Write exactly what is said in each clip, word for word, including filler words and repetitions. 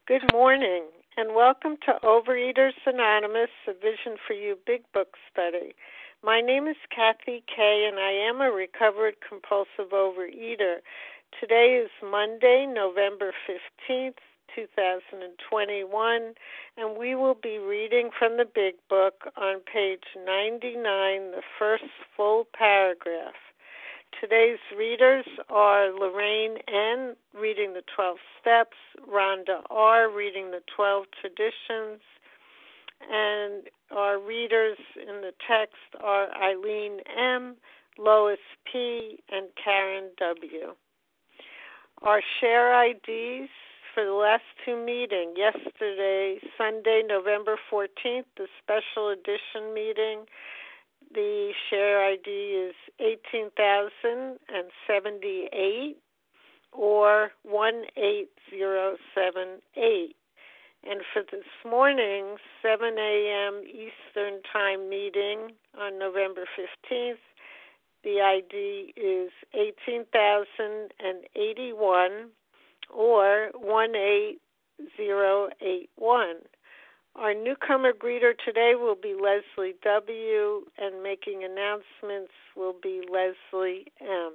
Good morning, and welcome to Overeaters Anonymous, a Vision for You Big Book study. My name is Kathy Kay, and I am a recovered compulsive overeater. Today is Monday, November fifteenth, two thousand twenty-one, and we will be reading from the Big Book on page ninety-nine, the first full paragraph. Today's readers are Lorraine N., reading the twelve Steps, Rhonda R., reading the twelve Traditions, and our readers in the text are Eileen M., Lois P., and Karen W. Our share I Ds for the last two meetings, yesterday, Sunday, November fourteenth, the special edition meeting, the share I D is eighteen thousand seventy-eight or one eight zero seven eight. And for this morning's seven a.m. Eastern Time meeting on November fifteenth, the I D is eighteen thousand eighty-one or one eight zero eight one. Our newcomer greeter today will be Leslie W., and making announcements will be Leslie M.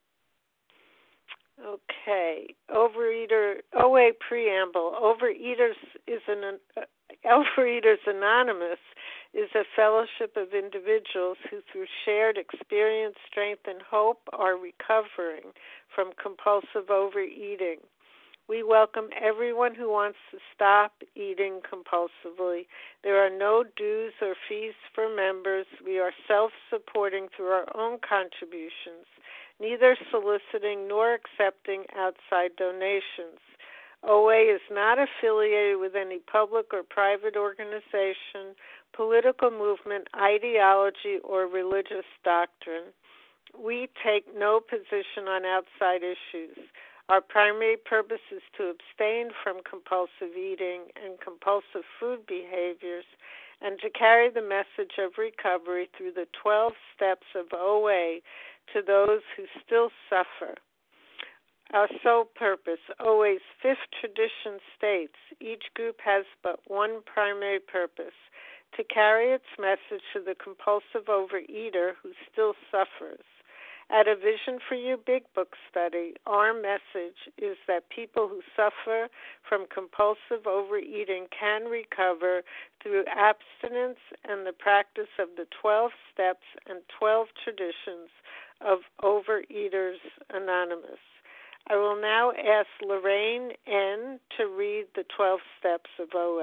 Okay, Overeater, O A Preamble. Overeaters is an uh, Overeaters Anonymous is a fellowship of individuals who, through shared experience, strength, and hope, are recovering from compulsive overeating. We welcome everyone who wants to stop eating compulsively. There are no dues or fees for members. We are self-supporting through our own contributions, neither soliciting nor accepting outside donations. O A is not affiliated with any public or private organization, political movement, ideology, or religious doctrine. We take no position on outside issues. Our primary purpose is to abstain from compulsive eating and compulsive food behaviors and to carry the message of recovery through the twelve steps of O A to those who still suffer. Our sole purpose, O A's fifth tradition states, each group has but one primary purpose, to carry its message to the compulsive overeater who still suffers. At a Vision for You Big Book study, our message is that people who suffer from compulsive overeating can recover through abstinence and the practice of the twelve steps and twelve traditions of Overeaters Anonymous. I will now ask Lorraine N. to read the twelve steps of O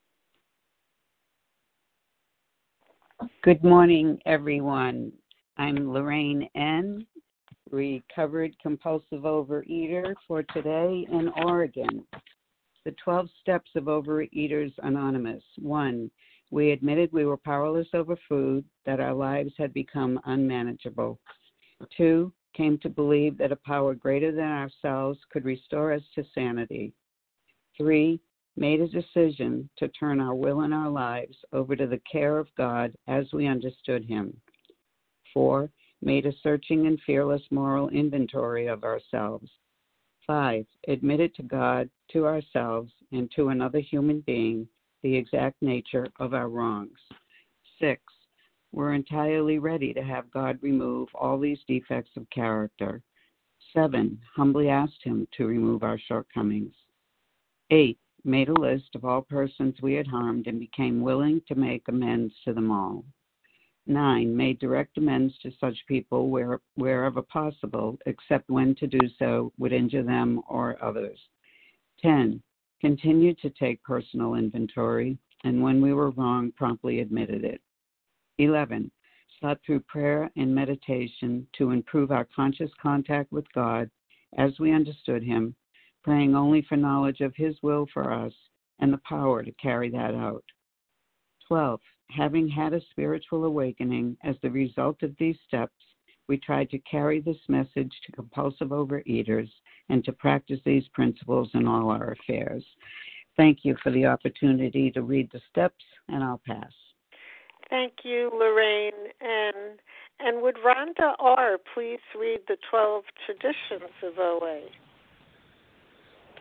A. Good morning, everyone. I'm Lorraine N., recovered compulsive overeater for today in Oregon. The twelve Steps of Overeaters Anonymous. One, we admitted we were powerless over food, that our lives had become unmanageable. Two, came to believe that a power greater than ourselves could restore us to sanity. Three, made a decision to turn our will and our lives over to the care of God as we understood Him. Four, made a searching and fearless moral inventory of ourselves. Five, admitted to God, to ourselves, and to another human being the exact nature of our wrongs. Six, we're entirely ready to have God remove all these defects of character. Seven, humbly asked Him to remove our shortcomings. Eight, made a list of all persons we had harmed and became willing to make amends to them all. Nine, made direct amends to such people where, wherever possible, except when to do so would injure them or others. Ten, continued to take personal inventory, and when we were wrong, promptly admitted it. Eleven, sought through prayer and meditation to improve our conscious contact with God as we understood Him, praying only for knowledge of His will for us and the power to carry that out. Twelve, having had a spiritual awakening as the result of these steps, we tried to carry this message to compulsive overeaters and to practice these principles in all our affairs. Thank you for the opportunity to read the steps, and I'll pass. Thank you, Lorraine. And, and would Rhonda R. please read the twelve traditions of O A?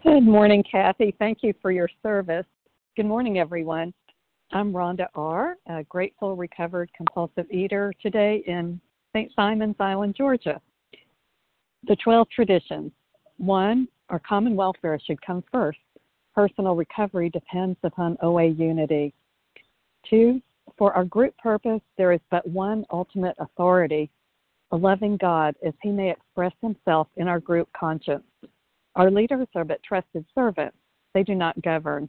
Good morning, Kathy. Thank you for your service. Good morning, everyone. I'm Rhonda R., a grateful, recovered, compulsive eater today in Saint Simons Island, Georgia. The twelve traditions. One, our common welfare should come first. Personal recovery depends upon O A unity. Two, for our group purpose, there is but one ultimate authority, a loving God, as he may express himself in our group conscience. Our leaders are but trusted servants. They do not govern.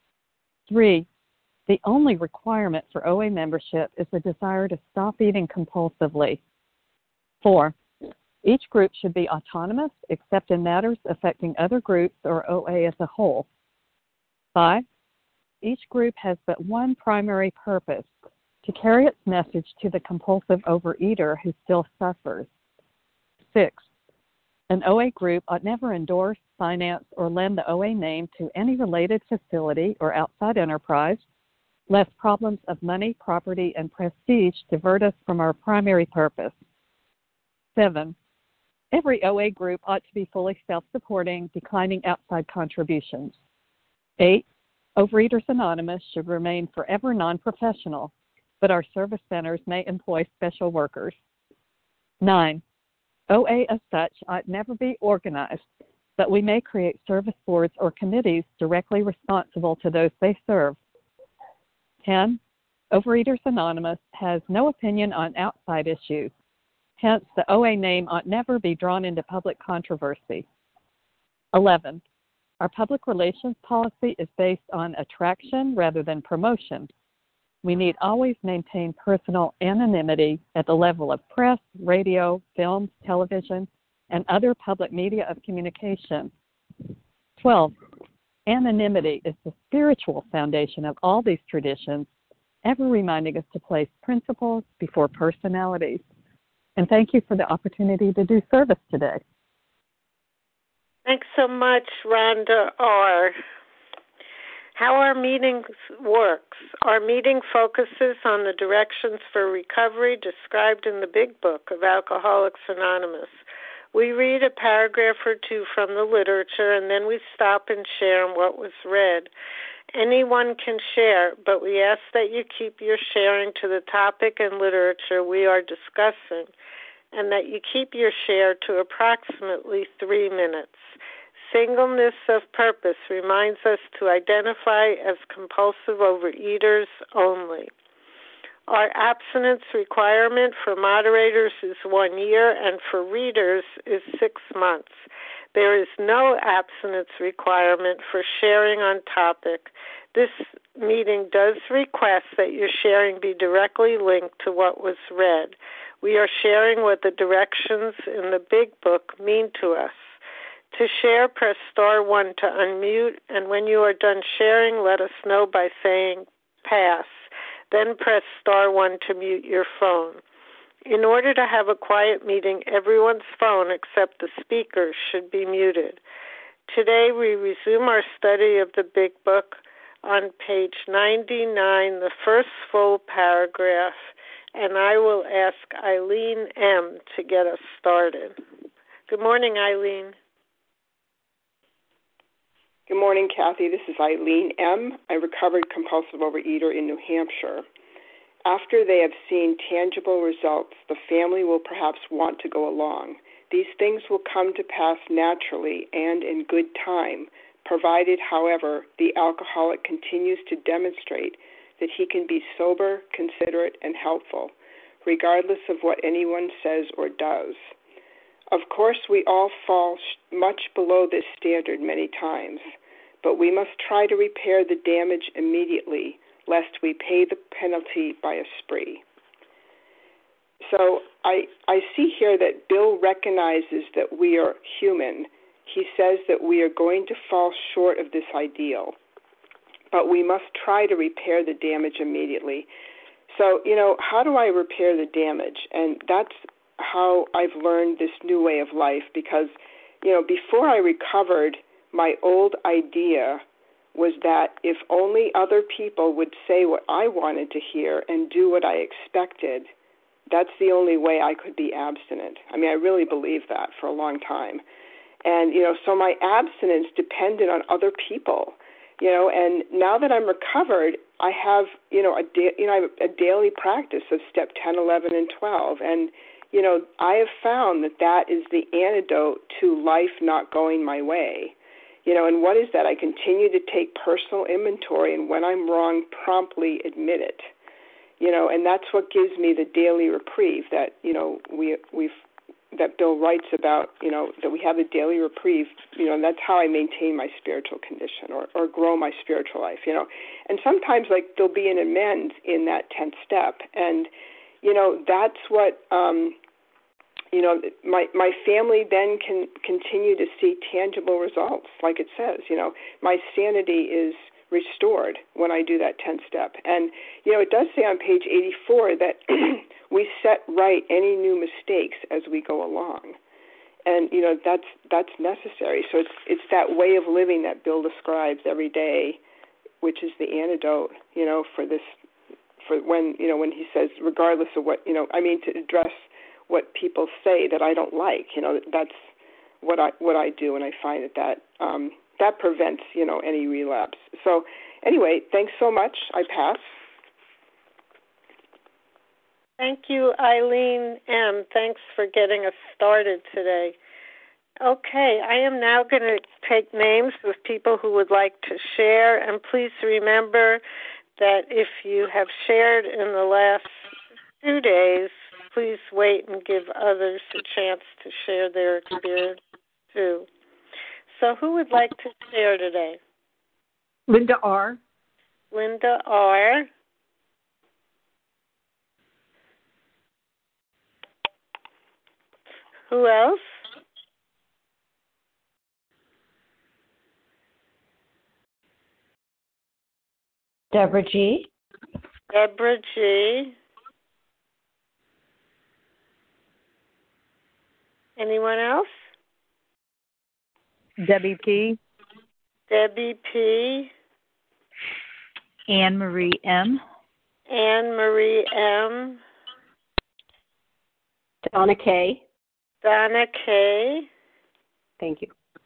Three, the only requirement for O A membership is the desire to stop eating compulsively. Four, each group should be autonomous except in matters affecting other groups or O A as a whole. Five, each group has but one primary purpose, to carry its message to the compulsive overeater who still suffers. Six, an O A group ought never endorse, finance, or lend the O A name to any related facility or outside enterprise, lest problems of money, property, and prestige divert us from our primary purpose. Seven, every O A group ought to be fully self-supporting, declining outside contributions. Eight, Overeaters Anonymous should remain forever non-professional, but our service centers may employ special workers. Nine, O A as such ought never be organized, but we may create service boards or committees directly responsible to those they serve. Ten, Overeaters Anonymous has no opinion on outside issues. Hence, the O A name ought never be drawn into public controversy. Eleven, our public relations policy is based on attraction rather than promotion. We need always maintain personal anonymity at the level of press, radio, films, television, and other public media of communication. Twelve, anonymity is the spiritual foundation of all these traditions, ever reminding us to place principles before personalities. And thank you for the opportunity to do service today. Thanks so much, Rhonda R. How our meeting works. Our meeting focuses on the directions for recovery described in the Big Book of Alcoholics Anonymous. We read a paragraph or two from the literature, and then we stop and share on what was read. Anyone can share, but we ask that you keep your sharing to the topic and literature we are discussing, and that you keep your share to approximately three minutes. Singleness of purpose reminds us to identify as compulsive overeaters only. Our abstinence requirement for moderators is one year, and for readers is six months. There is no abstinence requirement for sharing on topic. This meeting does request that your sharing be directly linked to what was read. We are sharing what the directions in the Big Book mean to us. To share, press star one to unmute, and when you are done sharing, let us know by saying pass. Then press star one to mute your phone. In order to have a quiet meeting, everyone's phone except the speaker should be muted. Today we resume our study of the Big Book on page ninety-nine, the first full paragraph, and I will ask Eileen M. to get us started. Good morning, Eileen. Good morning, Kathy. This is Eileen M., a recovered compulsive overeater in New Hampshire. After they have seen tangible results, the family will perhaps want to go along. These things will come to pass naturally and in good time, provided, however, the alcoholic continues to demonstrate that he can be sober, considerate, and helpful, regardless of what anyone says or does. Of course, we all fall much below this standard many times, but we must try to repair the damage immediately, lest we pay the penalty by a spree. So I, I see here that Bill recognizes that we are human. He says that we are going to fall short of this ideal, but we must try to repair the damage immediately. So, you know, how do I repair the damage? And that's how I've learned this new way of life, because, you know, before I recovered, my old idea was that if only other people would say what I wanted to hear and do what I expected, that's the only way I could be abstinent. I mean, I really believed that for a long time. And, you know, so my abstinence depended on other people, you know, and now that I'm recovered, I have, you know, a, da- you know, I have a daily practice of step ten, eleven, and twelve. And, you know, I have found that that is the antidote to life not going my way. You know, and what is that? I continue to take personal inventory, and when I'm wrong, promptly admit it. You know, and that's what gives me the daily reprieve that, you know, we, we've, that Bill writes about, you know, that we have a daily reprieve, you know, and that's how I maintain my spiritual condition or, or grow my spiritual life, you know. And sometimes, like, there'll be an amend in that tenth step. And, you know, that's what, um, you know, my my family then can continue to see tangible results, like it says. You know, my sanity is restored when I do that tenth step. And, you know, it does say on page eighty-four that we set right any new mistakes as we go along. And, you know, that's that's necessary. So it's it's that way of living that Bill describes every day, which is the antidote, you know, for this, for when, you know, when he says, regardless of what, you know, I mean, to address what people say that I don't like, you know, that's what I what I do, and I find that that um, that prevents, you know, any relapse. So anyway, thanks so much. I pass. Thank you, Eileen M. Thanks for getting us started today. Okay, I am now going to take names of people who would like to share, and please remember that if you have shared in the last two days, please wait and give others a chance to share their experience too. So who would like to share today? Linda R. Linda R. Who else? Deborah G. Deborah G. Anyone else? Debbie P. Debbie P. Anne Marie M. Anne Marie M. Donna K. Donna K. Thank you.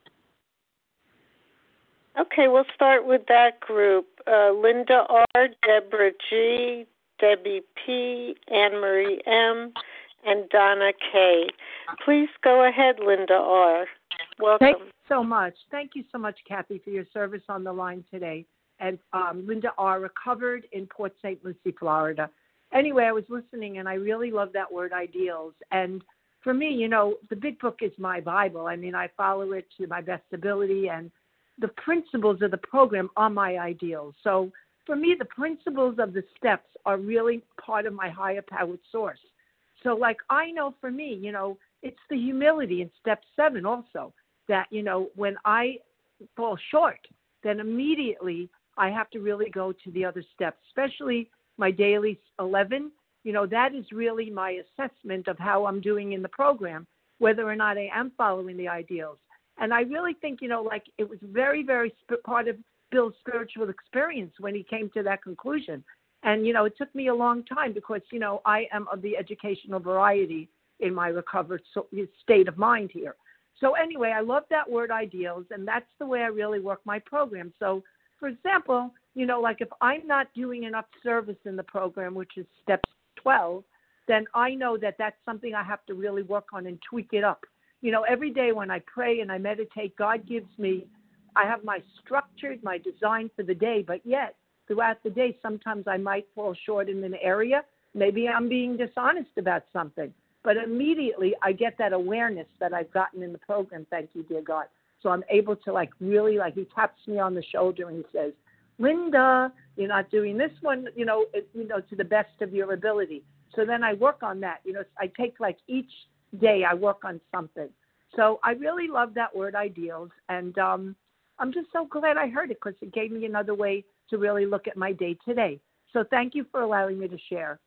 Okay, we'll start with that group. Uh, Linda R., Deborah G., Debbie P., Anne Marie M., and Donna K. Please go ahead, Linda R. Welcome. Thank you so much. Thank you so much, Kathy, for your service on the line today. And um, Linda R., recovered in Port Saint Lucie, Florida. Anyway, I was listening, and I really love that word, ideals. And for me, you know, the Big Book is my Bible. I mean, I follow it to my best ability, and the principles of the program are my ideals. So for me, the principles of the steps are really part of my higher powered source. So, like, I know for me, you know, it's the humility in step seven also that, you know, when I fall short, then immediately I have to really go to the other steps, especially my daily eleven. You know, that is really my assessment of how I'm doing in the program, whether or not I am following the ideals. And I really think, you know, like it was very, very sp- part of Bill's spiritual experience when he came to that conclusion. And, you know, it took me a long time because, you know, I am of the educational variety in my recovered so- state of mind here. So anyway, I love that word ideals, and that's the way I really work my program. So, for example, you know, like if I'm not doing enough service in the program, which is step twelve, then I know that that's something I have to really work on and tweak it up. You know, every day when I pray and I meditate, God gives me, I have my structured, my design for the day, but yet throughout the day, sometimes I might fall short in an area. Maybe I'm being dishonest about something, but immediately I get that awareness that I've gotten in the program. Thank you, dear God. So I'm able to like really, like he taps me on the shoulder and he says, Linda, you're not doing this one, you know, it, you know, to the best of your ability. So then I work on that. You know, I take like each day I work on something. So I really love that word ideals. And um, I'm just so glad I heard it because it gave me another way to really look at my day today. So thank you for allowing me to share.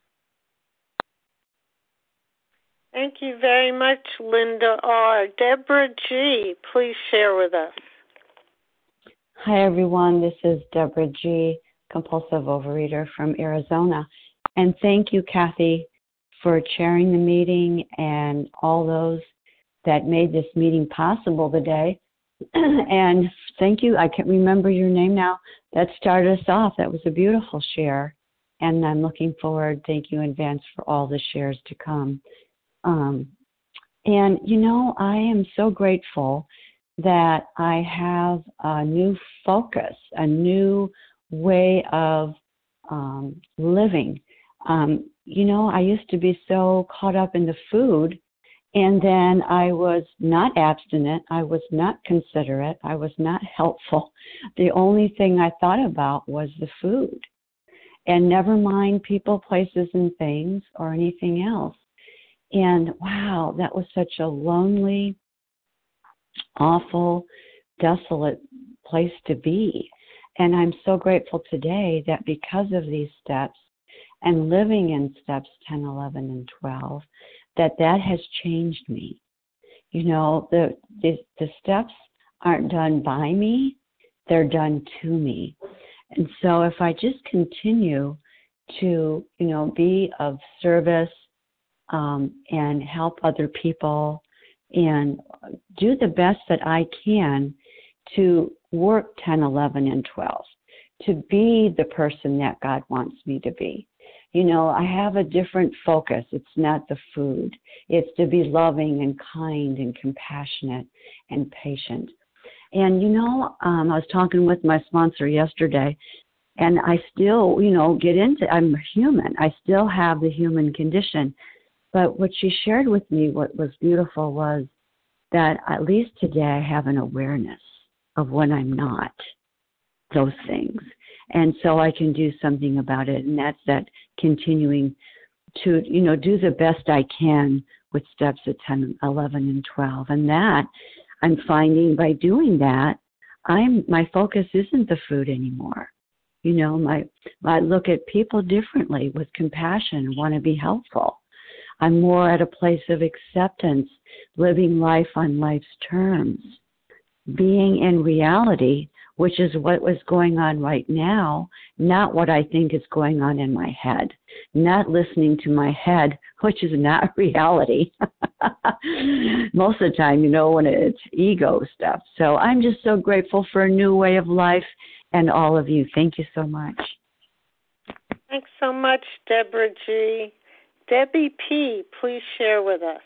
Thank you very much, Linda R. Deborah G., please share with us. Hi, everyone. This is Deborah G., compulsive overeater from Arizona. And thank you, Kathy, for chairing the meeting and all those that made this meeting possible today. And thank you. I can't remember your name now. That started us off. That was a beautiful share. And I'm looking forward, thank you in advance for all the shares to come. Um, and, you know, I am so grateful that I have a new focus, a new way of um, living. Um, you know, I used to be so caught up in the food, and then I was not abstinent. I was not considerate. I was not helpful. The only thing I thought about was the food, and never mind people, places, and things or anything else. And wow, that was such a lonely, awful, desolate place to be. And I'm so grateful today that because of these steps and living in steps ten, eleven, and twelve, that that has changed me. You know, the, the the steps aren't done by me, they're done to me. And so if I just continue to, you know, be of service um, and help other people and do the best that I can to work ten, eleven, and twelve, to be the person that God wants me to be. You know, I have a different focus. It's not the food. It's to be loving and kind and compassionate and patient. And, you know, um, I was talking with my sponsor yesterday, and I still, you know, get into, I'm human. I still have the human condition. But what she shared with me, what was beautiful, was that at least today I have an awareness of when I'm not those things. And so I can do something about it. And that's that continuing to, you know, do the best I can with steps at ten, eleven, and twelve. And that I'm finding by doing that, I'm my focus isn't the food anymore. You know, my I look at people differently with compassion and want to be helpful. I'm more at a place of acceptance, living life on life's terms, being in reality, which is what was going on right now, not what I think is going on in my head, not listening to my head, which is not reality. Most of the time, you know, when it's ego stuff. So I'm just so grateful for a new way of life and all of you. Thank you so much. Thanks so much, Deborah G. Debbie P., please share with us.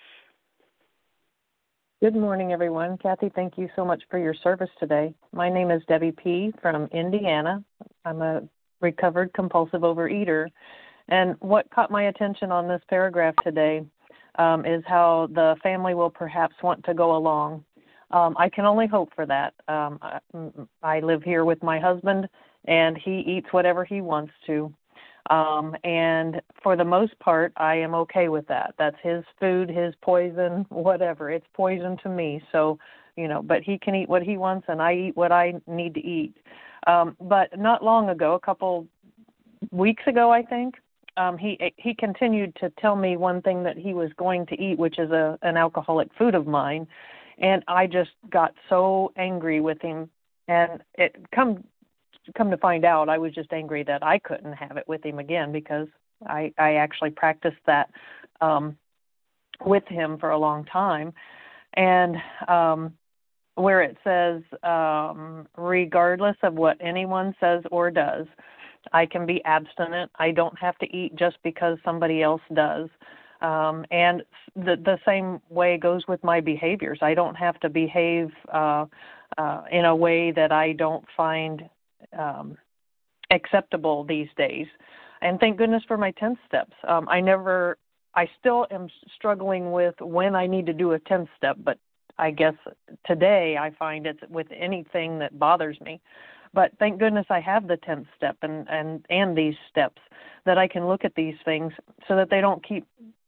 Good morning, everyone. Kathy, thank you so much for your service today. My name is Debbie P. from Indiana. I'm a recovered compulsive overeater. And what caught my attention on this paragraph today um, is how the family will perhaps want to go along. Um, I can only hope for that. Um, I, I live here with my husband, and he eats whatever he wants to. Um, and for the most part, I am okay with that. That's his food, his poison, whatever. It's poison to me. So, you know, but he can eat what he wants, and I eat what I need to eat. Um, but not long ago, a couple weeks ago, I think, um, he he continued to tell me one thing that he was going to eat, which is a an alcoholic food of mine. And I just got so angry with him. And it come come to find out, I was just angry that I couldn't have it with him again, because I, I actually practiced that um, with him for a long time. And um, where it says, um, regardless of what anyone says or does, I can be abstinent. I don't have to eat just because somebody else does. Um, and the, the same way goes with my behaviors. I don't have to behave uh, uh, in a way that I don't find um, acceptable these days. And thank goodness for my tenth steps. Um, I never, I still am struggling with when I need to do a tenth step, but I guess today I find it's with anything that bothers me. But thank goodness I have the tenth step and, and, and these steps that I can look at these things so that they don't keep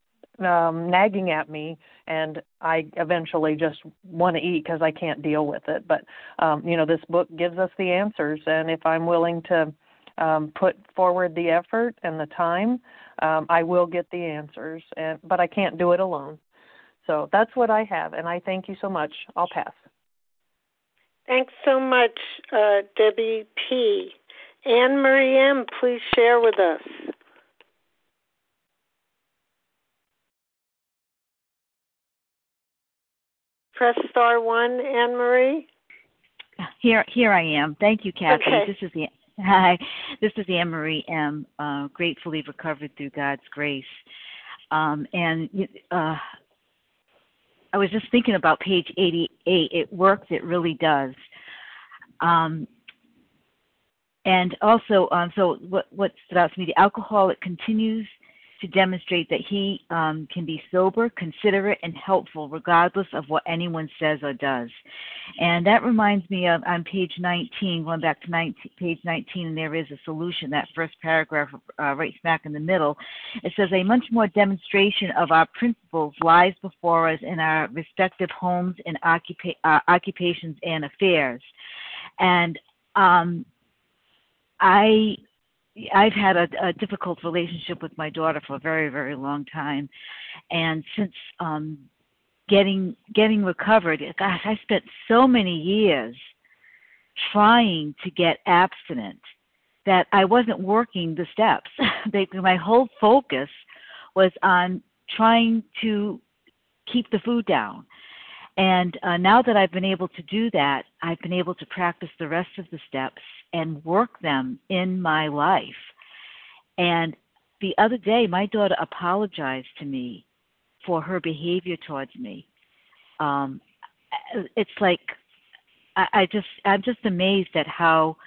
um, nagging at me, and I eventually just want to eat because I can't deal with it. But, um, you know, this book gives us the answers, and if I'm willing to um, put forward the effort and the time, um, I will get the answers, and but I can't do it alone. So that's what I have, and I thank you so much. I'll pass. Thanks so much, uh, Debbie P. Anne Marie M., please share with us. Press star one, Anne Marie. Here, here I am. Thank you, Kathy. Okay. This is the hi. This is Anne Marie M. Uh, gratefully recovered through God's grace. Um, and uh, I was just thinking about page eighty-eight. It works. It really does. Um, and also, um, so what, what stood out to me, the alcoholic continues to demonstrate that he um, can be sober, considerate, and helpful regardless of what anyone says or does. And that reminds me of on page nineteen, going back to nineteen, page nineteen, and there is a solution, that first paragraph uh, right smack in the middle. It says, a much more demonstration of our principles lies before us in our respective homes and occupa- uh, occupations and affairs. And um, I... I've had a, a difficult relationship with my daughter for a very, very long time, and since um, getting getting recovered, gosh, I spent so many years trying to get abstinent that I wasn't working the steps. they, my whole focus was on trying to keep the food down. And uh, now that I've been able to do that, I've been able to practice the rest of the steps and work them in my life. And the other day, my daughter apologized to me for her behavior towards me. Um, it's like I, I just I'm just amazed at how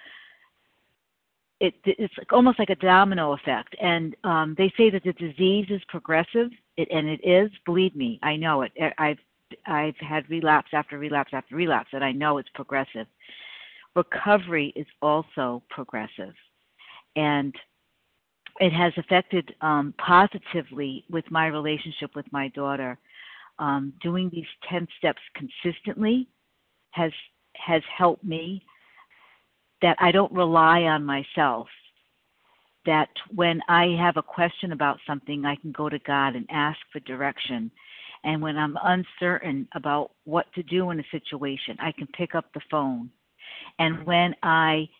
it it's like almost like a domino effect. And um, they say that the disease is progressive, it, and it is. Believe me, I know it. I've I've had relapse after relapse after relapse, and I know it's progressive. Recovery is also progressive, and it has affected um, positively with my relationship with my daughter. Um, doing these ten steps consistently has has helped me, that I don't rely on myself, that when I have a question about something, I can go to God and ask for direction. And when I'm uncertain about what to do in a situation, I can pick up the phone. And when I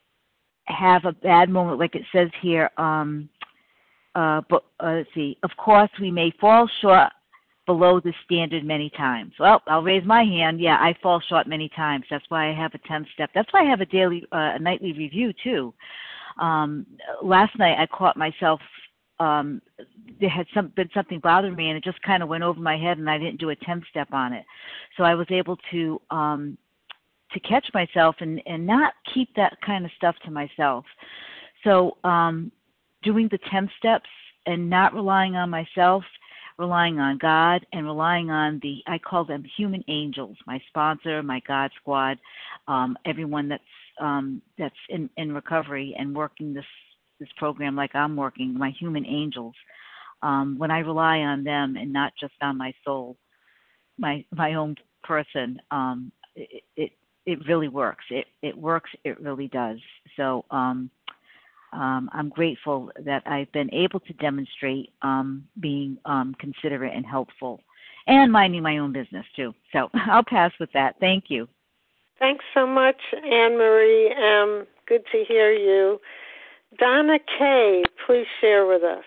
have a bad moment, like it says here, um, uh, but uh, let's see, of course we may fall short below the standard many times. Well, I'll raise my hand. Yeah, I fall short many times. That's why I have a ten step. That's why I have a daily, uh, a nightly review too. Um, last night I caught myself. Um, there had some, been something bothering me, and it just kind of went over my head, and I didn't do a ten step on it. So I was able to um, to catch myself and, and not keep that kind of stuff to myself. So um, doing the ten steps and not relying on myself, relying on God, and relying on the, I call them human angels, my sponsor, my God squad, um, everyone that's um, that's in, in recovery and working this this program like I'm working, my human angels. Um, when I rely on them and not just on my soul, my my own person, um, it, it it really works. It it works. It really does. So um, um, I'm grateful that I've been able to demonstrate um, being um, considerate and helpful, and minding my own business too. So I'll pass with that. Thank you. Thanks so much, Anne Marie. Um, good to hear you. Donna Kay, please share with us.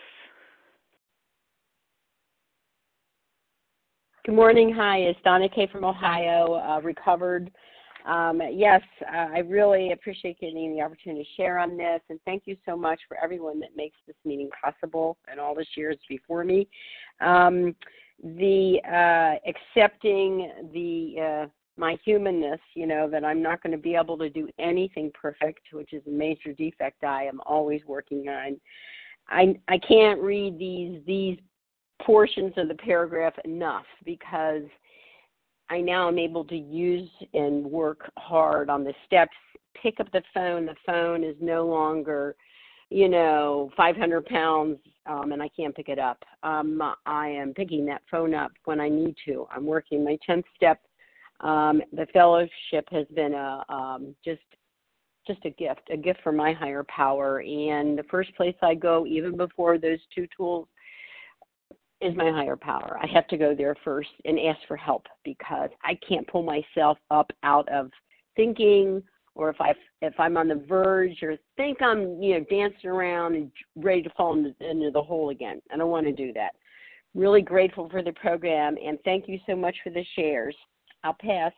Good morning. Hi, it's Donna Kay from Ohio, uh, recovered. Um, yes, uh, I really appreciate getting the opportunity to share on this, and thank you so much for everyone that makes this meeting possible and all the shares before me. Um, the uh, accepting the uh, my humanness, you know, that I'm not going to be able to do anything perfect, which is a major defect I am always working on. I I can't read these these portions of the paragraph enough, because I now am able to use and work hard on the steps, pick up the phone. The phone is no longer, you know, five hundred pounds, um, and I can't pick it up. Um, I am picking that phone up when I need to. I'm working my tenth step. Um, the fellowship has been a um, just just a gift, a gift from my higher power. And the first place I go, even before those two tools, is my higher power. I have to go there first and ask for help, because I can't pull myself up out of thinking, or if I if I'm on the verge or think I'm you know dancing around and ready to fall into, into the hole again. I don't want to do that. Really grateful for the program, and thank you so much for the shares. I'll pass.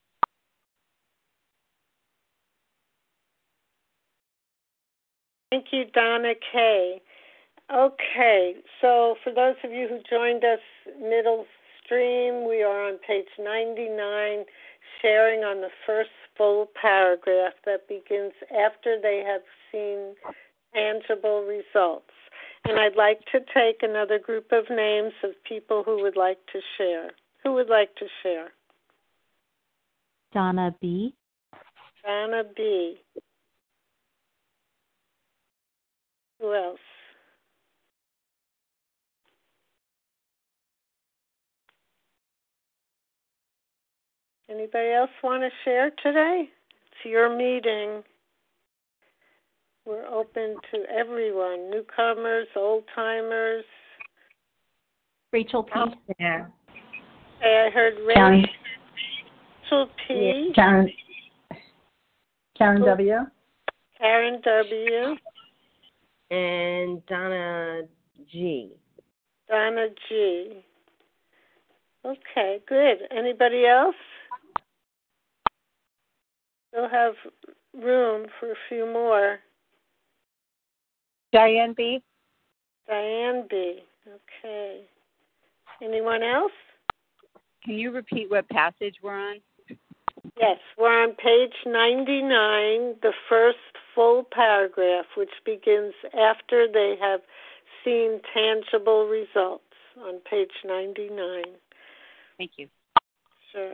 Thank you, Donna K. Okay, so for those of you who joined us middle stream, we are on page ninety-nine, sharing on the first full paragraph that begins after they have seen tangible results. And I'd like to take another group of names of people who would like to share. Who would like to share? Donna B. Donna B. Who else? Anybody else want to share today? It's your meeting. We're open to everyone, newcomers, old-timers. Rachel P. Yeah. Hey, I heard Karen. Rachel P. Karen. Karen W. Karen W. And Donna G. Donna G. Okay, good. Anybody else? We'll have room for a few more. Diane B. Diane B. Okay. Anyone else? Can you repeat what passage we're on? Yes, we're on page ninety-nine, the first full paragraph, which begins after they have seen tangible results on page ninety-nine. Thank you. Sure.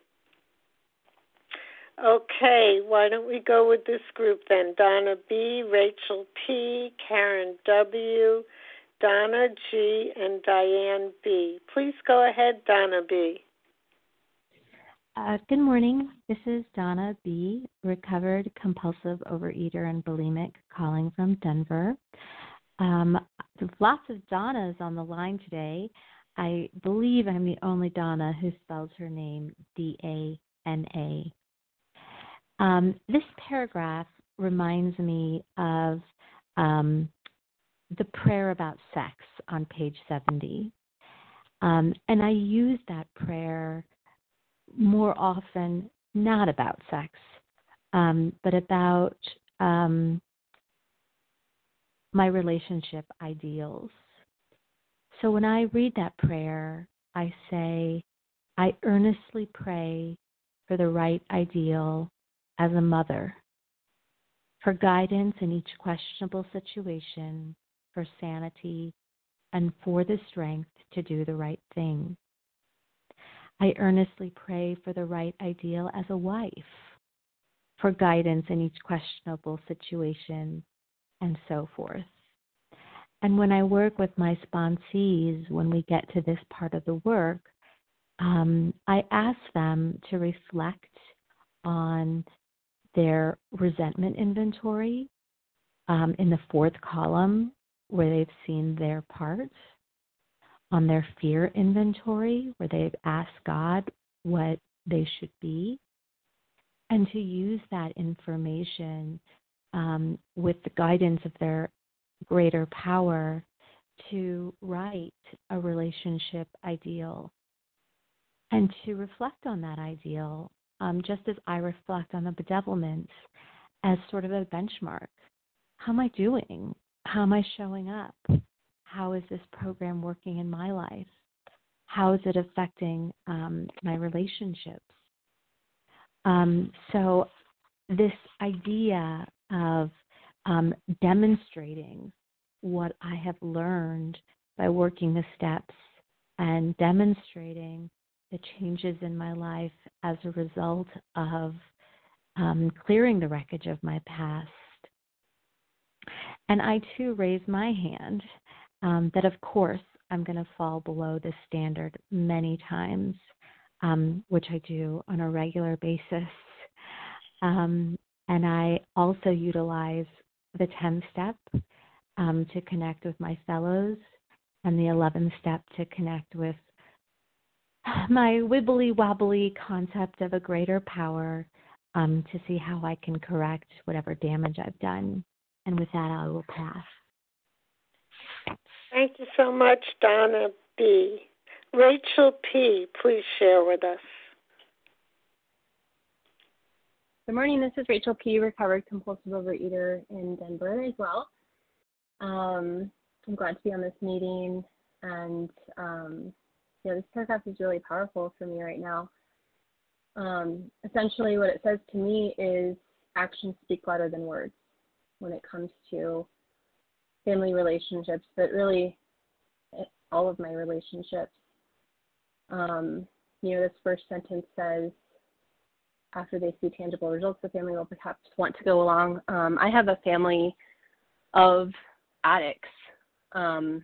Okay, why don't we go with this group then? Donna B., Rachel P., Karen W., Donna G., and Diane B. Please go ahead, Donna B. Uh, good morning. This is Donna B., recovered compulsive overeater and bulimic, calling from Denver. Um, there's lots of Donnas on the line today. I believe I'm the only Donna who spells her name D A N A. Um, this paragraph reminds me of um, the prayer about sex on page seventy. Um, and I use that prayer more often not about sex, um, but about um, my relationship ideals. So when I read that prayer, I say, I earnestly pray for the right ideal as a mother, for guidance in each questionable situation, for sanity, and for the strength to do the right thing. I earnestly pray for the right ideal as a wife, for guidance in each questionable situation, and so forth. And when I work with my sponsees, when we get to this part of the work, um, I ask them to reflect on their resentment inventory um, in the fourth column where they've seen their part, on their fear inventory where they've asked God what they should be, and to use that information um, with the guidance of their greater power to write a relationship ideal and to reflect on that ideal, um, just as I reflect on the bedevilments as sort of a benchmark. How am I doing? How am I showing up? How is this program working in my life? How is it affecting um, my relationships? Um, so this idea of um, demonstrating what I have learned by working the steps and demonstrating the changes in my life as a result of um, clearing the wreckage of my past. And I, too, raise my hand um, that, of course, I'm going to fall below the standard many times, um, which I do on a regular basis. Um, and I also utilize the tenth step um, to connect with my fellows and the eleventh step to connect with my wibbly-wobbly concept of a greater power um, to see how I can correct whatever damage I've done. And with that, I will pass. Thank you so much, Donna B. Rachel P., please share with us. Good morning. This is Rachel P., recovered compulsive overeater in Denver as well. Um, I'm glad to be on this meeting, and um, you know, this paragraph is really powerful for me right now. Um, essentially, what it says to me is actions speak louder than words when it comes to family relationships, but really all of my relationships. Um, you know, this first sentence says, after they see tangible results, the family will perhaps want to go along. Um, I have a family of addicts. Um,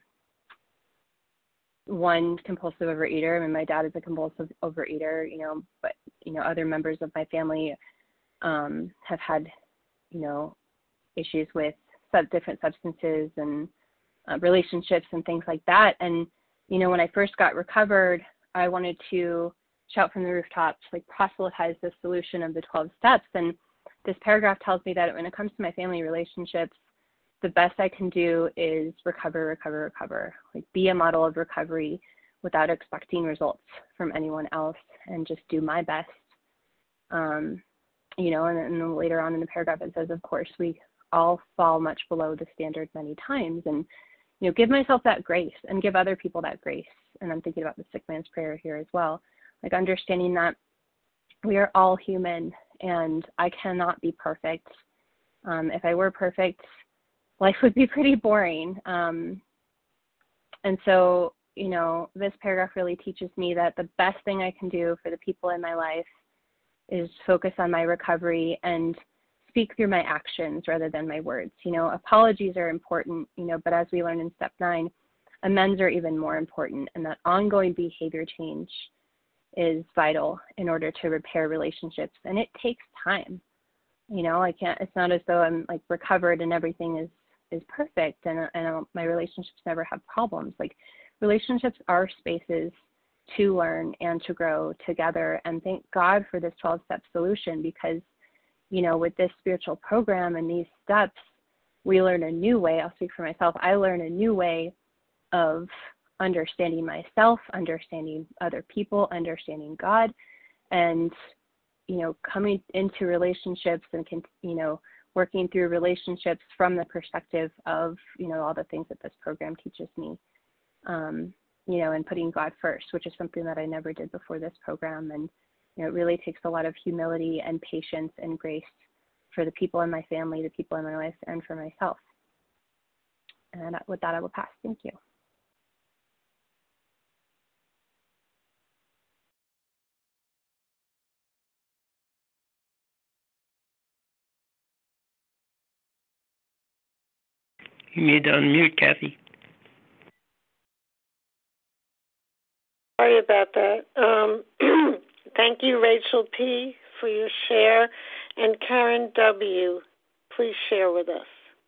one compulsive overeater. I mean, my dad is a compulsive overeater, you know, but, you know, other members of my family um, have had, you know, issues with sub- different substances and uh, relationships and things like that. And, you know, when I first got recovered, I wanted to shout from the rooftops, like proselytize the solution of the twelve steps. And this paragraph tells me that when it comes to my family relationships, the best I can do is recover, recover, recover, like be a model of recovery without expecting results from anyone else and just do my best. Um, you know, and then later on in the paragraph, it says, of course, we all fall much below the standard many times. And, you know, give myself that grace and give other people that grace. And I'm thinking about the sick man's prayer here as well, like understanding that we are all human and I cannot be perfect. Um, if I were perfect, life would be pretty boring. Um, and so, you know, this paragraph really teaches me that the best thing I can do for the people in my life is focus on my recovery and speak through my actions rather than my words. You know, apologies are important, you know, but as we learned in step nine, amends are even more important, and that ongoing behavior change is vital in order to repair relationships. And it takes time. You know, I can't, it's not as though I'm like recovered and everything is, is perfect and, and my relationships never have problems. Like relationships are spaces to learn and to grow together. And thank God for this twelve step solution, because, you know, with this spiritual program and these steps, we learn a new way. I'll speak for myself. I learn a new way of understanding myself, understanding other people, understanding God, and, you know, coming into relationships and, you know, working through relationships from the perspective of, you know, all the things that this program teaches me, um, you know, and putting God first, which is something that I never did before this program. And, you know, it really takes a lot of humility and patience and grace for the people in my family, the people in my life, and for myself. And with that, I will pass. Thank you. You need to unmute, Kathy. Sorry about that. Um, thank you, Rachel P., for your share. And Karen W., please share with us.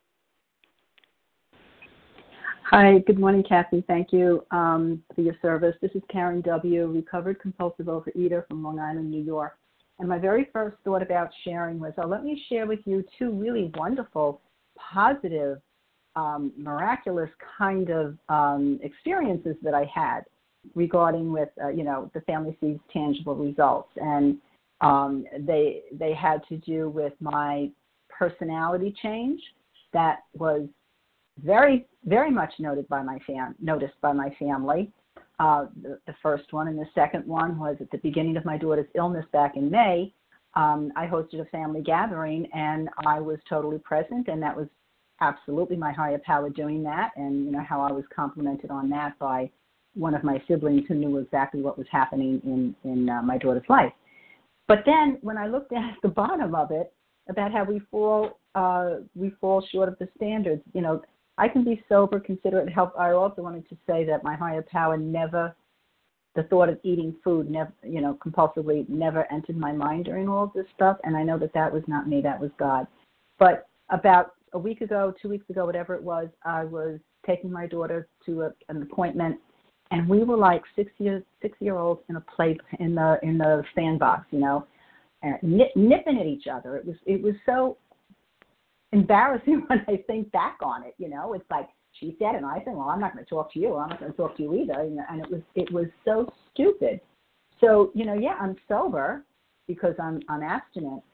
Hi, good morning, Kathy. Thank you um, for your service. This is Karen W., recovered compulsive overeater from Long Island, New York. And my very first thought about sharing was, oh, let me share with you two really wonderful, positive, um, miraculous kind of um, experiences that I had regarding with, uh, you know, the family sees tangible results. And um, they they had to do with my personality change that was very, very much noted by my fam- noticed by my family. Uh, the, the first one, and the second one was at the beginning of my daughter's illness back in May. Um, I hosted a family gathering, and I was totally present, and that was absolutely my higher power doing that, and you know how I was complimented on that by one of my siblings who knew exactly what was happening in, in uh, my daughter's life. But then when I looked at the bottom of it, about how we fall uh, we fall short of the standards, you know, I can be sober, considerate, and help. I also wanted to say that my higher power never, the thought of eating food, never, you know, compulsively never entered my mind during all of this stuff, and I know that that was not me, that was God. But about a week ago, two weeks ago, whatever it was, I was taking my daughter to a, an appointment, and we were like six years, six year olds in a play in the in the sandbox, you know, and nip, nipping at each other. It was it was so embarrassing when I think back on it. You know, it's like she said, and I said, well, I'm not going to talk to you, or I'm not going to talk to you either. And it was it was so stupid. So you know, yeah, I'm sober because I'm I'm abstinent,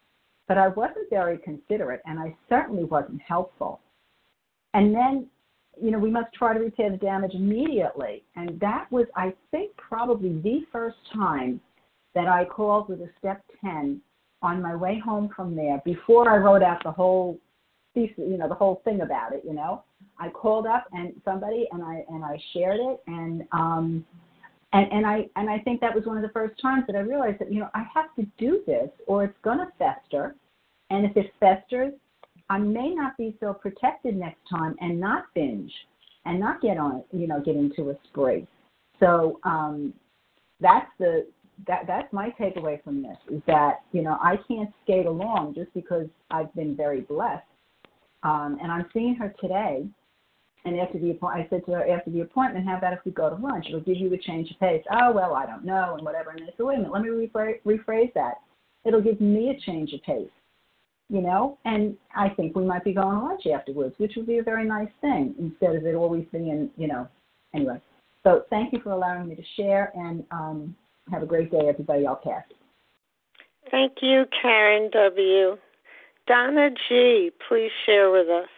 but I wasn't very considerate, and I certainly wasn't helpful. And then, you know, we must try to repair the damage immediately. And that was, I think, probably the first time that I called with a step ten on my way home from there, before I wrote out the whole thesis, you know, the whole thing about it, you know. I called up and somebody and I and I shared it, and um and, and I and I think that was one of the first times that I realized that, you know, I have to do this or it's gonna fester. And if it festers, I may not be so protected next time and not binge and not get on, you know, get into a spree. So um, that's the that that's my takeaway from this, is that, you know, I can't skate along just because I've been very blessed. Um, and I'm seeing her today. And after the I said to her after the appointment, how about if we go to lunch? It'll give you a change of pace. Oh, well, I don't know, and whatever. And I said, wait a minute, let me rephrase, rephrase that. It'll give me a change of pace. You know, and I think we might be going to lunch afterwards, which would be a very nice thing instead of it always being, you know, anyway. So thank you for allowing me to share, and um, have a great day, everybody. I'll pass. Thank you, Karen W. Donna G., please share with us.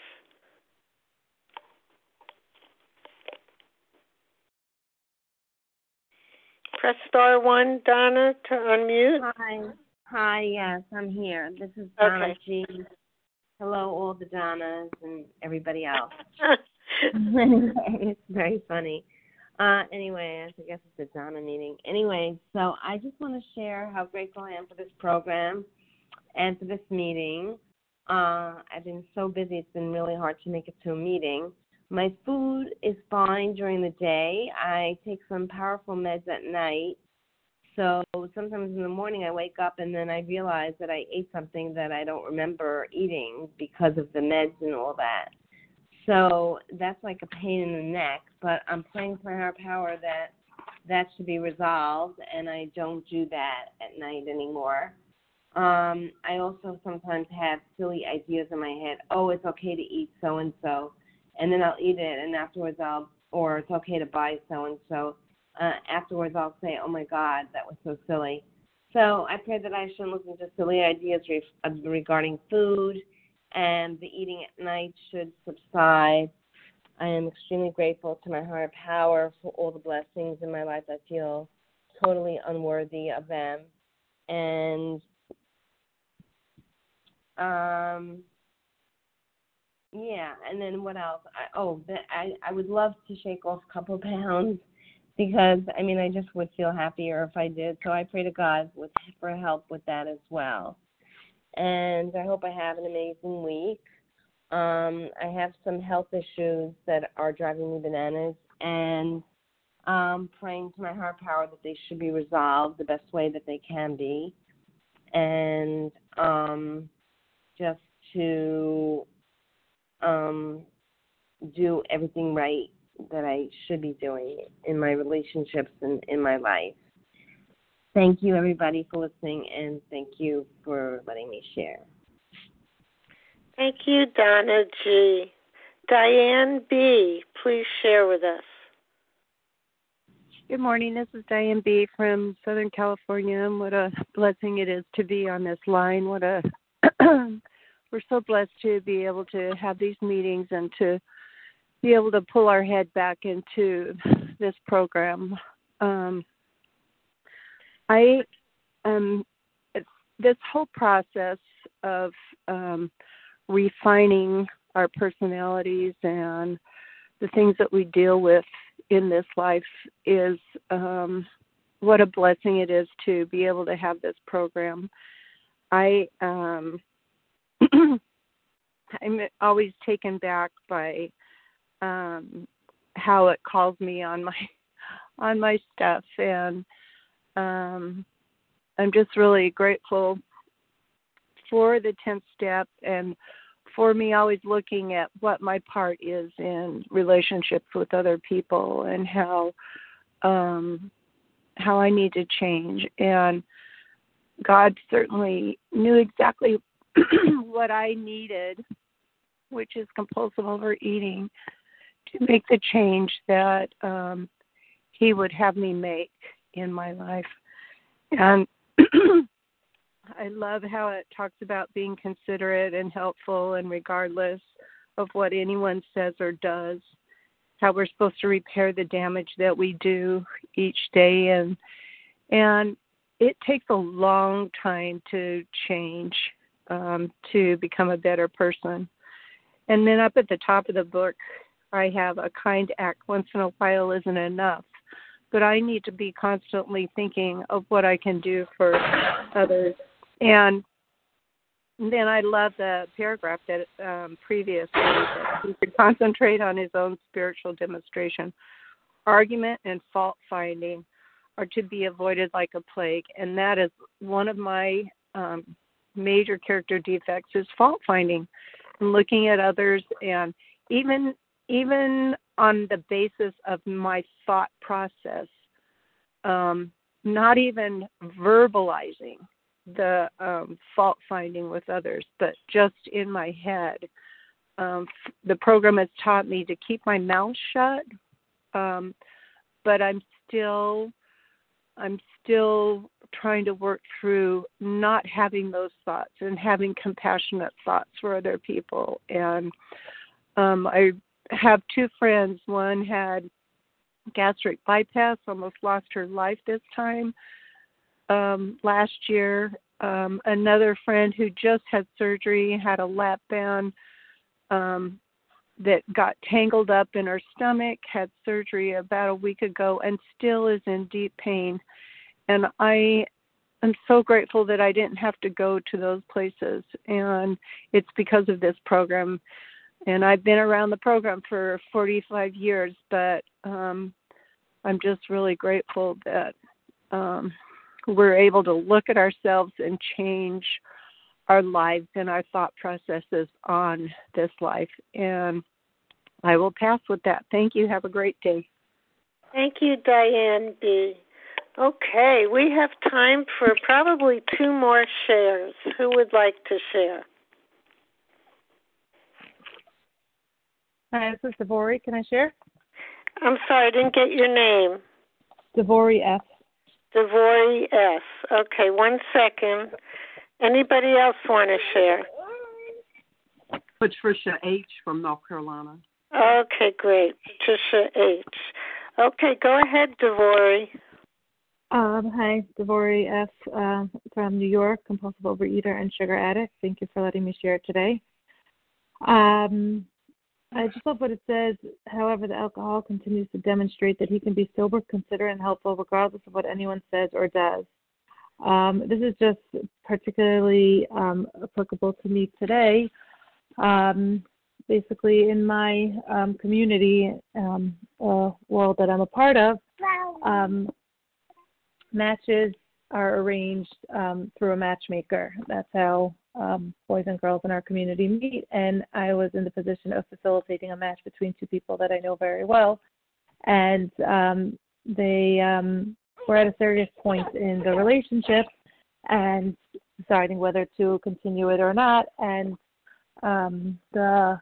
Press star one, Donna, to unmute. Hi. Hi, yes, I'm here. This is Donna Okay. G. Hello, all the Donnas and everybody else. It's very funny. Uh, anyway, I guess it's a Donna meeting. Anyway, so I just want to share how grateful I am for this program and for this meeting. Uh, I've been so busy, it's been really hard to make it to a meeting. My food is fine during the day. I take some powerful meds at night. So sometimes in the morning I wake up and then I realize that I ate something that I don't remember eating because of the meds and all that. So that's like a pain in the neck, but I'm praying for higher power that that should be resolved, and I don't do that at night anymore. Um, I also sometimes have silly ideas in my head. Oh, it's okay to eat so-and-so, and then I'll eat it, and afterwards I'll, or it's okay to buy so-and-so. Uh, afterwards, I'll say, oh, my God, that was so silly. So I pray that I shouldn't listen to silly ideas re- regarding food, and the eating at night should subside. I am extremely grateful to my higher power for all the blessings in my life. I feel totally unworthy of them. And, um, yeah, and then what else? I, oh, the, I, I would love to shake off a couple of pounds. Because, I mean, I just would feel happier if I did. So I pray to God with, for help with that as well. And I hope I have an amazing week. Um, I have some health issues that are driving me bananas. And um, praying to my higher power that they should be resolved the best way that they can be. And um, just to um, do everything right that I should be doing in my relationships and in my life. Thank you, everybody, for listening, and thank you for letting me share. Thank you, Donna G. Diane B., please share with us. Good morning. This is Diane B. from Southern California, and what a blessing it is to be on this line. What a we're so blessed to be able to have these meetings and to be able to pull our head back into this program. Um, I um, this whole process of um, refining our personalities and the things that we deal with in this life is um, what a blessing it is to be able to have this program. I um, I'm always taken back by Um, how it calls me on my on my stuff, and um, I'm just really grateful for the tenth step and for me always looking at what my part is in relationships with other people and how um, how I need to change. And God certainly knew exactly what I needed, which is compulsive overeating, to make the change that um, he would have me make in my life. And I love how it talks about being considerate and helpful, and regardless of what anyone says or does, how we're supposed to repair the damage that we do each day. And and it takes a long time to change, um, to become a better person. And then up at the top of the book, I have a kind act once in a while isn't enough. But I need to be constantly thinking of what I can do for others. And then I love the paragraph that um, previously that he could concentrate on his own spiritual demonstration. Argument and fault finding are to be avoided like a plague, and that is one of my um, major character defects is fault finding, and looking at others, and even even on the basis of my thought process, um, not even verbalizing the um, fault finding with others, but just in my head. Um, the program has taught me to keep my mouth shut, um, but I'm still, I'm still trying to work through not having those thoughts and having compassionate thoughts for other people. And um, I have two friends. One had gastric bypass, almost lost her life this time um, last year. Um, another friend who just had surgery had a lap band um, that got tangled up in her stomach, had surgery about a week ago, and still is in deep pain. And I am so grateful that I didn't have to go to those places, and it's because of this program. And I've been around the program for forty-five years, but um, I'm just really grateful that um, we're able to look at ourselves and change our lives and our thought processes on this life. And I will pass with that. Thank you. Have a great day. Thank you, Diane B. Okay, we have time for probably two more shares. Who would like to share? Hi, this is Devori. Can I share? I'm sorry, I didn't get your name. Devori F. Devori S. Okay, one second. Anybody else want to share? Patricia H. from North Carolina. Okay, great. Patricia H. Okay, go ahead, Devori. Um, hi, Devori F. Uh, from New York, compulsive overeater and sugar addict. Thank you for letting me share today. Um, I just love what it says. However, the alcoholic continues to demonstrate that he can be sober, considerate, and helpful regardless of what anyone says or does. Um, this is just particularly um, applicable to me today. Um, basically, in my um, community um, uh, world that I'm a part of, um, matches are arranged um, through a matchmaker. That's how um, boys and girls in our community meet, and I was in the position of facilitating a match between two people that I know very well, and um, they um, were at a serious point in the relationship and deciding whether to continue it or not, and um, the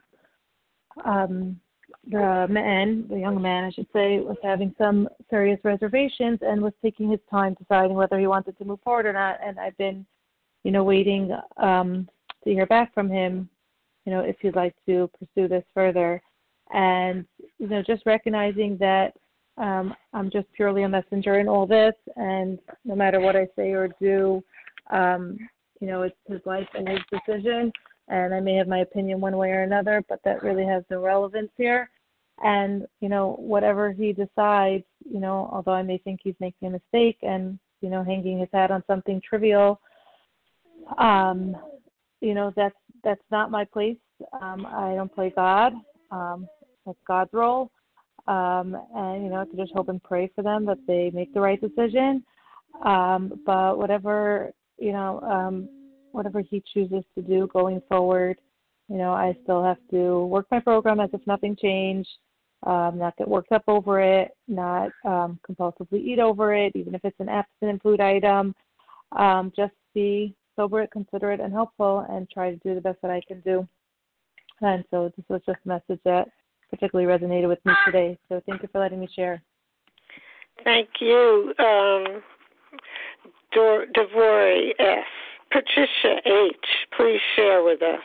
um, the man, the young man, I should say, was having some serious reservations and was taking his time deciding whether he wanted to move forward or not. And I've been, you know, waiting um, to hear back from him, you know, if he'd like to pursue this further. And, you know, just recognizing that um, I'm just purely a messenger in all this, and no matter what I say or do, um, you know, it's his life and his decision. And I may have my opinion one way or another, but that really has no relevance here. And, you know, whatever he decides, you know, although I may think he's making a mistake and, you know, hanging his hat on something trivial, um, you know, that's that's not my place. Um, I don't play God. Um, that's God's role. Um, and, you know, to just hope and pray for them that they make the right decision. Um, but whatever, you know, um, whatever he chooses to do going forward, you know, I still have to work my program as if nothing changed, um, not get worked up over it, not um, compulsively eat over it, even if it's an abstinent food item, um, just be sober, considerate, and helpful, and try to do the best that I can do. And so this was just a message that particularly resonated with me today. So thank you for letting me share. Thank you, um, Dor- Devori S. Patricia H., please share with us.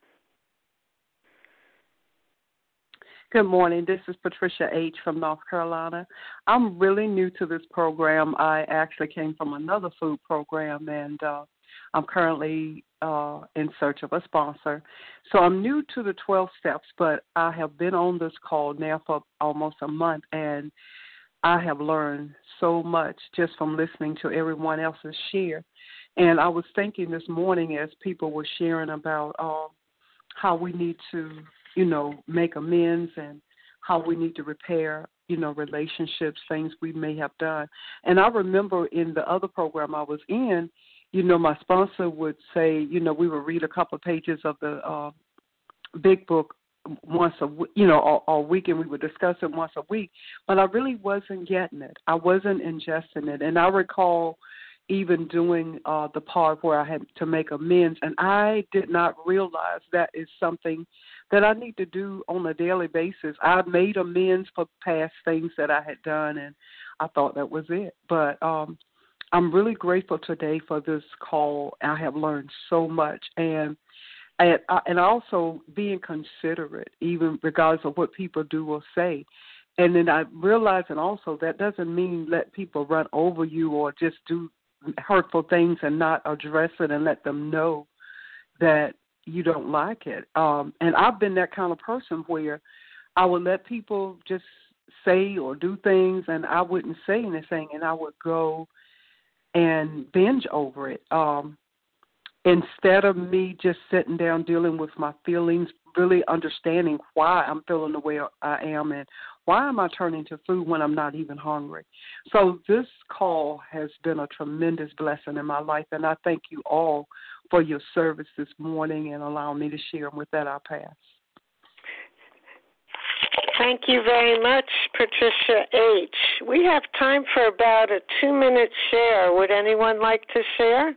Good morning. This is Patricia H. from North Carolina. I'm really new to this program. I actually came from another food program, and uh, I'm currently uh, in search of a sponsor. So I'm new to the twelve steps, but I have been on this call now for almost a month, and I have learned so much just from listening to everyone else's share. And I was thinking this morning as people were sharing about uh, how we need to, you know, make amends and how we need to repair, you know, relationships, things we may have done. And I remember in the other program I was in, you know, my sponsor would say, you know, we would read a couple of pages of the uh, big book once a w- you know all, all week, and we would discuss it once a week. But I really wasn't getting it. I wasn't ingesting it. And I recall even doing uh, the part where I had to make amends, and I did not realize that is something that I need to do on a daily basis. I made amends for past things that I had done, and I thought that was it. But um, I'm really grateful today for this call. I have learned so much, and And, and also being considerate, even regardless of what people do or say. And then I realizing also that doesn't mean let people run over you or just do hurtful things and not address it and let them know that you don't like it. Um, and I've been that kind of person where I would let people just say or do things, and I wouldn't say anything, and I would go and binge over it. Um Instead of me just sitting down dealing with my feelings, really understanding why I'm feeling the way I am and why am I turning to food when I'm not even hungry. So this call has been a tremendous blessing in my life, and I thank you all for your service this morning and allowing me to share. And with that, I'll pass. Thank you very much, Patricia H. We have time for about a two-minute share. Would anyone like to share?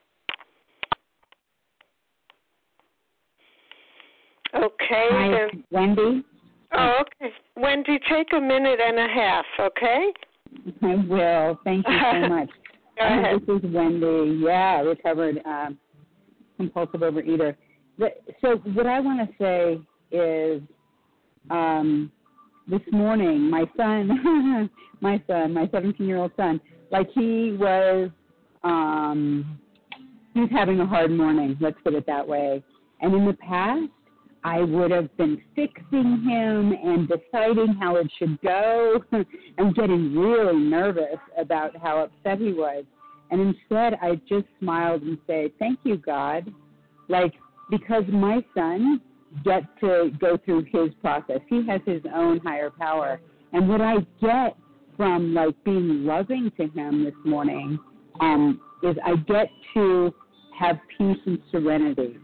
Okay. Hi, then. Wendy. Oh, okay. Wendy, take a minute and a half, okay? I will. Thank you so much. Go ahead. Uh, this is Wendy. Yeah, recovered uh, compulsive overeater. So what I want to say is um, this morning, my son, my son, my seventeen-year-old son, like he was, um, he was having a hard morning, let's put it that way. And in the past, I would have been fixing him and deciding how it should go and getting really nervous about how upset he was. And instead, I just smiled and said, thank you, God. Like, because my son gets to go through his process. He has his own higher power. And what I get from, like, being loving to him this morning um, is I get to have peace and serenity.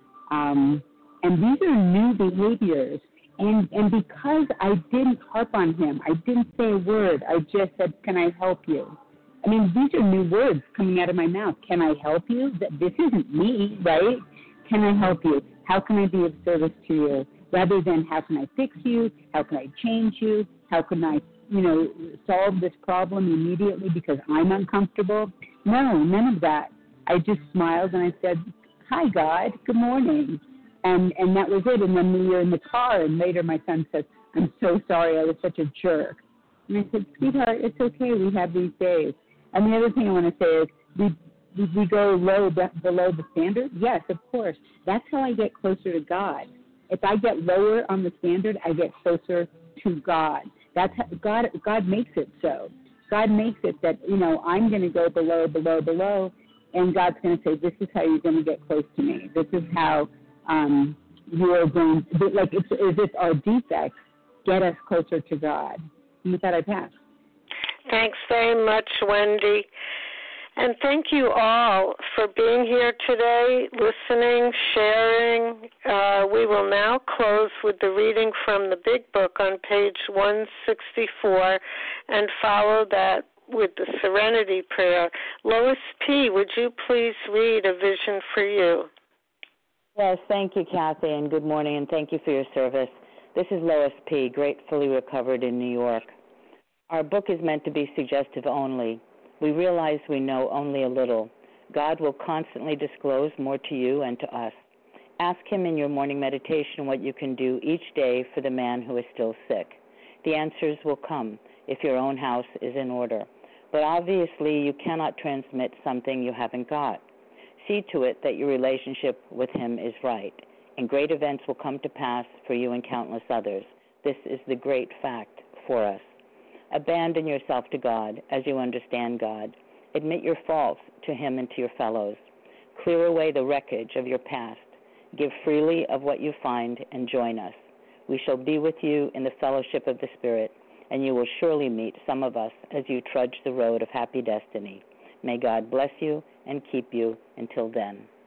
Um And these are new behaviors. And and because I didn't harp on him, I didn't say a word, I just said, can I help you? I mean, these are new words coming out of my mouth. Can I help you? This isn't me, right? Can I help you? How can I be of service to you? Rather than how can I fix you? How can I change you? How can I, you know, solve this problem immediately because I'm uncomfortable? No, none of that. I just smiled and I said, hi, God, good morning. And and that was it. And then we were in the car, and later my son said, I'm so sorry, I was such a jerk. And I said, sweetheart, it's okay, we have these days. And the other thing I want to say is, we we, we go low below the standard? Yes, of course. That's how I get closer to God. If I get lower on the standard, I get closer to God. That's how, God. God makes it so. God makes it that, you know, I'm going to go below, below, below, and God's going to say, this is how you're going to get close to me. This is how Um, you're going to, like, it's as if our defects get us closer to God. And with that, I pass. Thanks very much, Wendy. And thank you all for being here today, listening, sharing. Uh, we will now close with the reading from the Big Book on page one sixty-four and follow that with the Serenity Prayer. Lois P., would you please read A Vision for You? Yes, thank you, Kathy, and good morning, and thank you for your service. This is Lois P., gratefully recovered in New York. Our book is meant to be suggestive only. We realize we know only a little. God will constantly disclose more to you and to us. Ask him in your morning meditation what you can do each day for the man who is still sick. The answers will come if your own house is in order. But obviously, you cannot transmit something you haven't got. See to it that your relationship with him is right, and great events will come to pass for you and countless others. This is the great fact for us. Abandon yourself to God as you understand God. Admit your faults to him and to your fellows. Clear away the wreckage of your past. Give freely of what you find and join us. We shall be with you in the fellowship of the Spirit, and you will surely meet some of us as you trudge the road of happy destiny. May God bless you and keep you until then.